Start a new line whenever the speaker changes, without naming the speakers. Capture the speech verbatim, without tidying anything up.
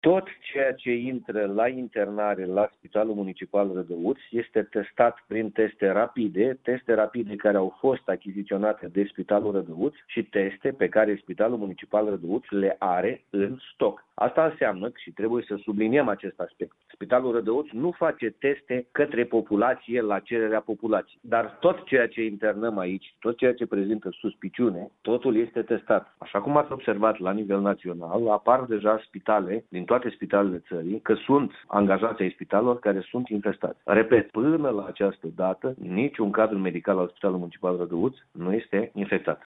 Tot ceea ce intră la internare la Spitalul Municipal Rădăuți este testat prin teste rapide, teste rapide care au fost achiziționate de Spitalul Rădăuți și teste pe care Spitalul Municipal Rădăuți le are în stoc. Asta înseamnă, și trebuie să subliniem acest aspect, Spitalul Rădăuți nu face teste către populație la cererea populației, dar tot ceea ce internăm aici, tot ceea ce prezintă suspiciune, totul este testat. Așa cum ați observat la nivel național, apar deja spitale din toate spitalele țării, că sunt angajați ai spitalelor care sunt infestați. Repet, până la această dată, niciun cadru medical al Spitalului Municipal Rădăuți nu este infectat.